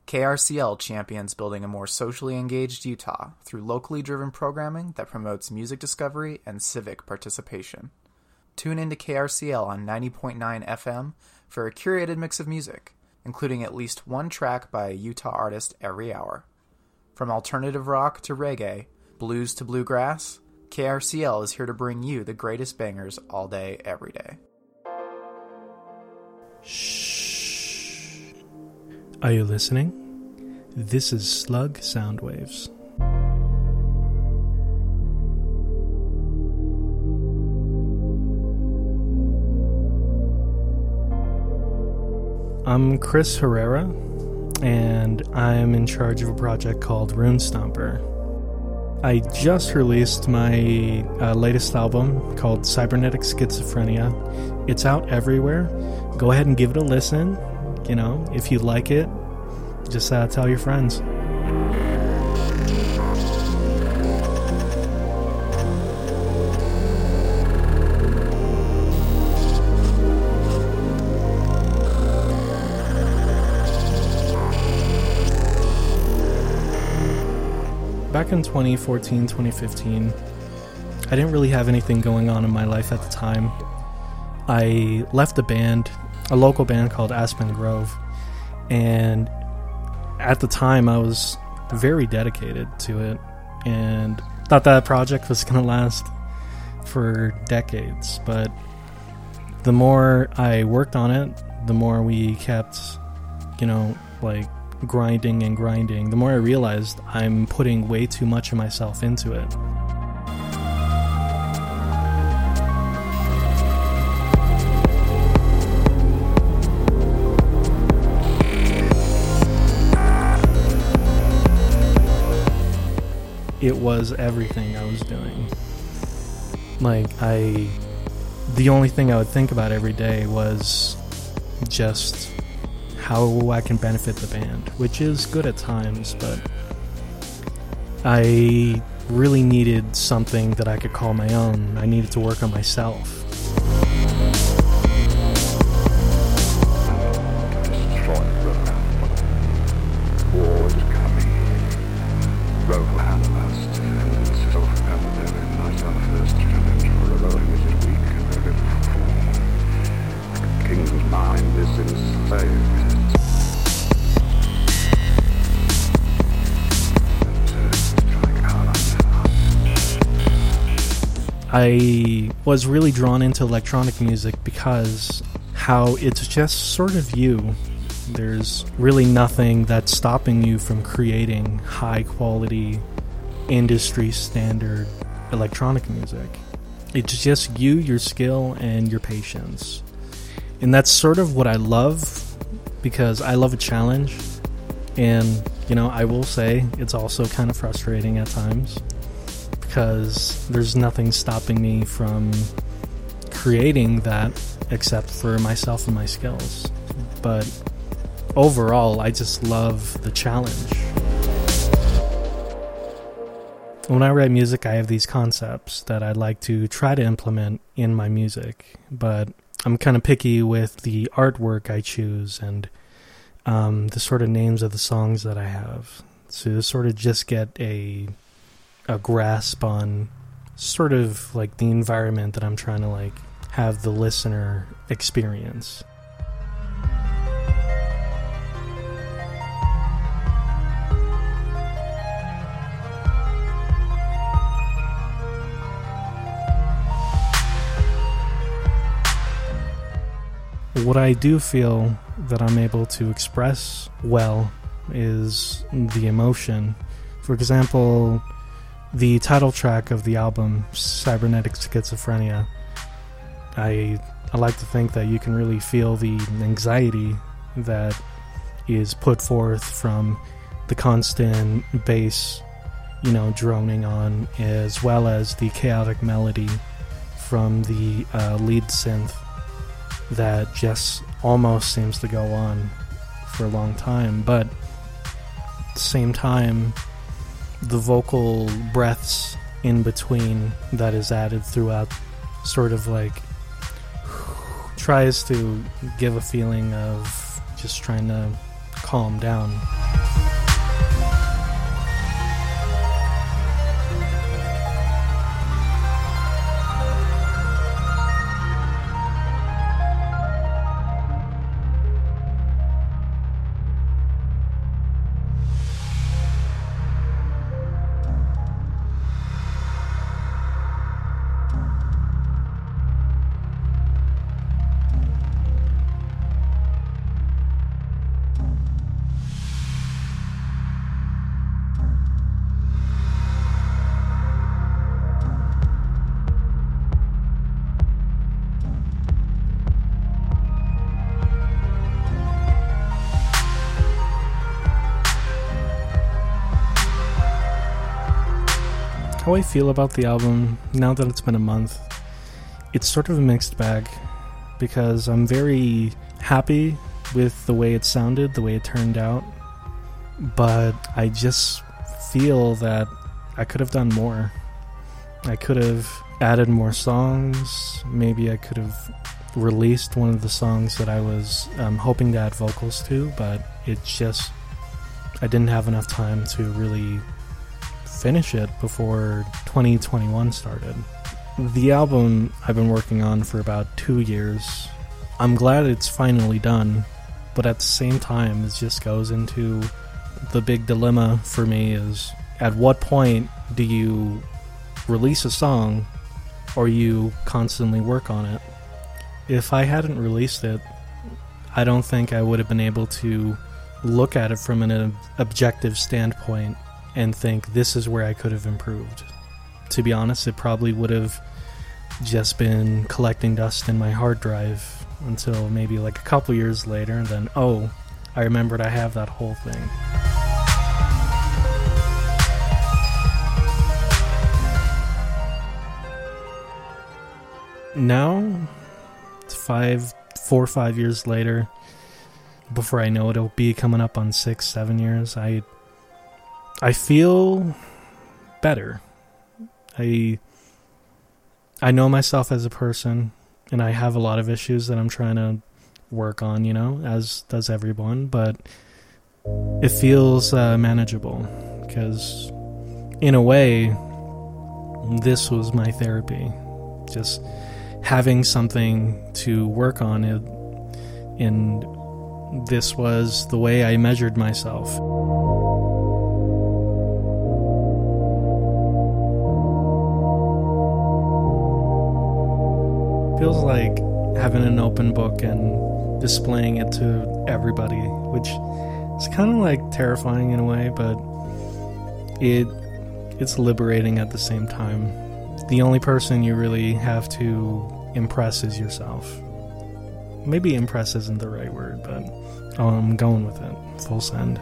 KRCL champions building a more socially engaged Utah through locally driven programming that promotes music discovery and civic participation. Tune into KRCL on 90.9 FM for a curated mix of music, including at least one track by a Utah artist every hour. From alternative rock to reggae, blues to bluegrass, KRCL is here to bring you the greatest bangers all day, every day. Shh. Are you listening? This is Slug Soundwaves. I'm Chris Herrera, and I'm in charge of a project called Rune Stomper. I just released my latest album called Cybernetic Schizophrenia. It's out everywhere. Go ahead and give it a listen. You know, if you like it, just tell your friends. Back in 2014, 2015, I didn't really have anything going on in my life at the time. I left a local band called Aspen Grove, and at the time I was very dedicated to it and thought that project was going to last for decades. But the more I worked on it, the more we kept, grinding and grinding, the more I realized I'm putting way too much of myself into it. It was everything I was doing. The only thing I would think about every day was just how I can benefit the band, which is good at times, but I really needed something that I could call my own. I needed to work on myself. I was really drawn into electronic music because how it's just sort of you. There's really nothing that's stopping you from creating high quality, industry standard electronic music. It's just you, your skill, and your patience. And that's sort of what I love, because I love a challenge. And, I will say it's also kind of frustrating at times, because there's nothing stopping me from creating that except for myself and my skills. But overall, I just love the challenge. When I write music, I have these concepts that I'd like to try to implement in my music, but I'm kind of picky with the artwork I choose and the sort of names of the songs that I have. So to sort of just get a grasp on sort of like the environment that I'm trying to have the listener experience. What I do feel that I'm able to express well is the emotion. For example, the title track of the album, Cybernetic Schizophrenia, I like to think that you can really feel the anxiety that is put forth from the constant bass, droning on, as well as the chaotic melody from the lead synth that just almost seems to go on for a long time. But at the same time, the vocal breaths in between that is added throughout sort of tries to give a feeling of just trying to calm down. How I feel about the album, now that it's been a month, it's sort of a mixed bag, because I'm very happy with the way it sounded, the way it turned out, but I just feel that I could have done more. I could have added more songs. Maybe I could have released one of the songs that I was hoping to add vocals to, but I didn't have enough time to really finish it before 2021 started. The album I've been working on for about 2 years. I'm glad it's finally done, but at the same time it just goes into the big dilemma for me is, at what point do you release a song or you constantly work on it? If I hadn't released it, I don't think I would have been able to look at it from an objective standpoint and think this is where I could have improved. To be honest, it probably would have just been collecting dust in my hard drive until maybe like a couple years later, and then, oh, I remembered I have that whole thing. Now, it's 4 or 5 years later, before I know it, it'll be coming up on 6-7 years. I feel better. I know myself as a person, and I have a lot of issues that I'm trying to work on, as does everyone, but it feels manageable, because in a way, this was my therapy. Just having something to work on it, and this was the way I measured myself. Feels like having an open book and displaying it to everybody, which is kind of like terrifying in a way, but it's liberating at the same time. The only person you really have to impress is yourself. Maybe impress isn't the right word, but I'm going with it. Full send.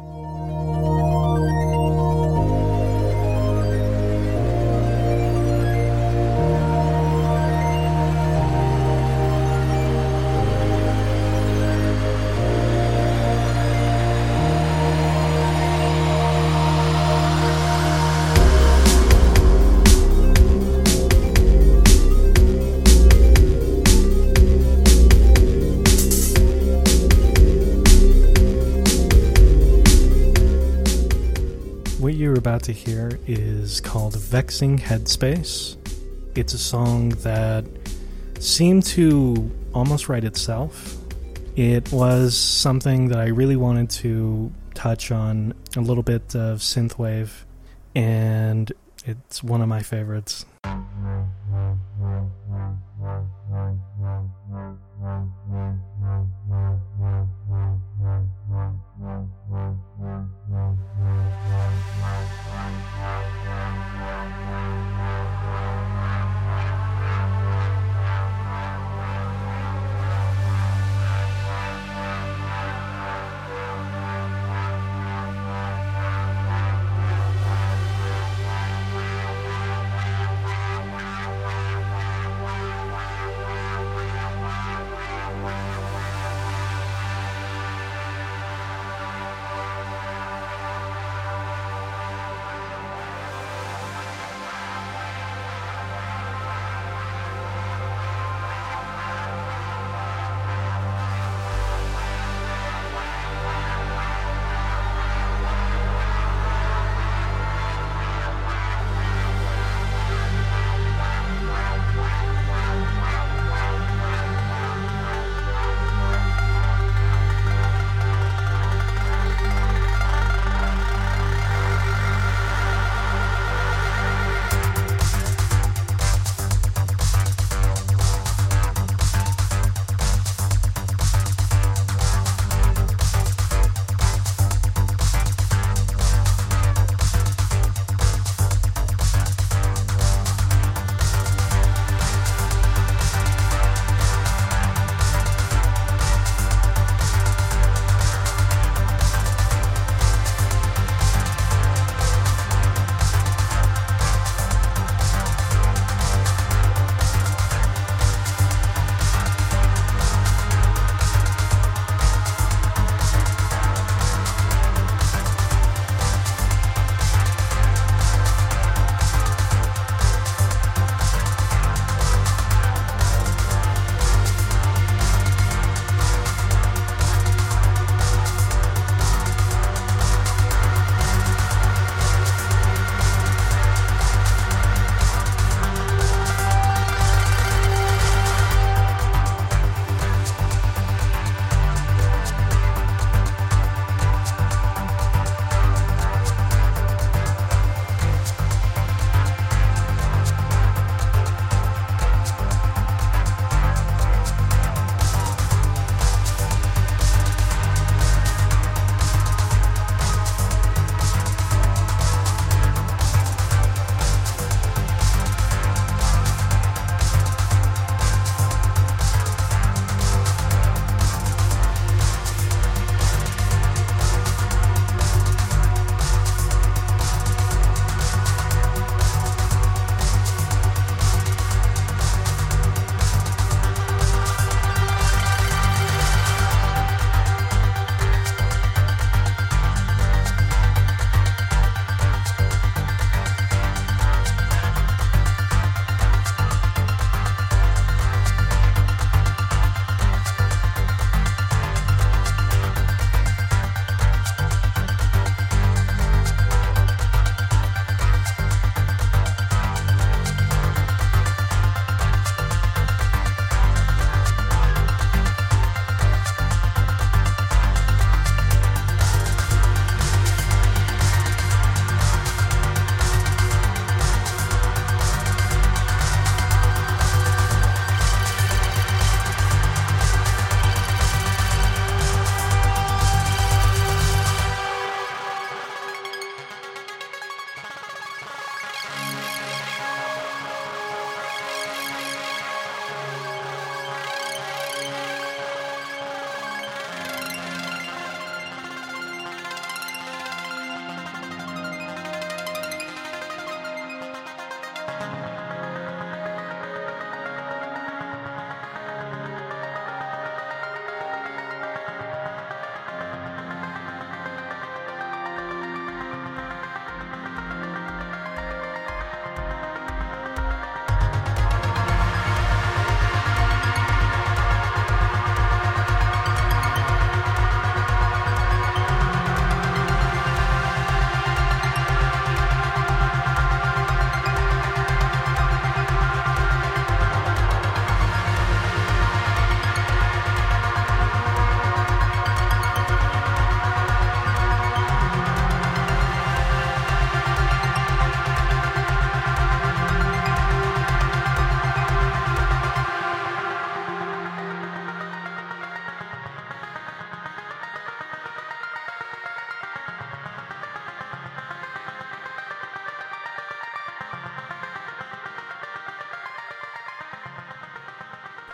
What you're about to hear is called Vexing Headspace. It's a song that seemed to almost write itself. It was something that I really wanted to touch on, a little bit of synthwave, and it's one of my favorites.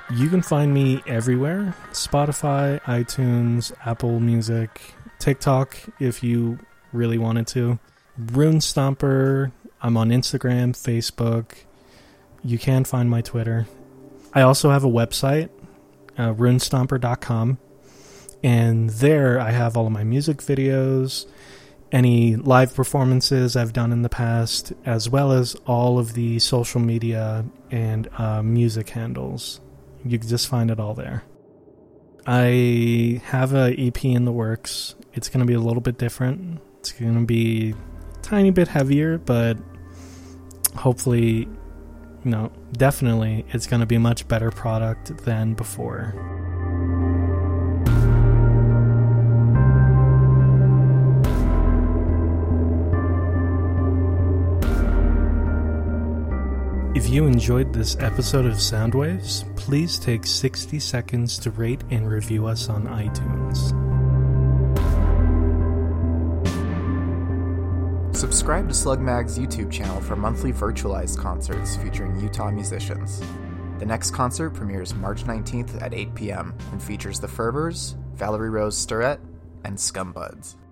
You can find me everywhere: Spotify, iTunes, Apple Music, TikTok if you really wanted to. Rune Stomper. I'm on Instagram, Facebook. You can find my Twitter. I also have a website, runestomper.com, and there I have all of my music videos, any live performances I've done in the past, as well as all of the social media and music handles. You can just find it all there. I have an EP in the works. It's going to be a little bit different. It's going to be a tiny bit heavier, but hopefully, definitely it's going to be a much better product than before. If you enjoyed this episode of Soundwaves, please take 60 seconds to rate and review us on iTunes. Subscribe to Slug Mag's YouTube channel for monthly virtualized concerts featuring Utah musicians. The next concert premieres March 19th at 8 p.m. and features The Fervors, Valerie Rose Sturette, and Scumbuds.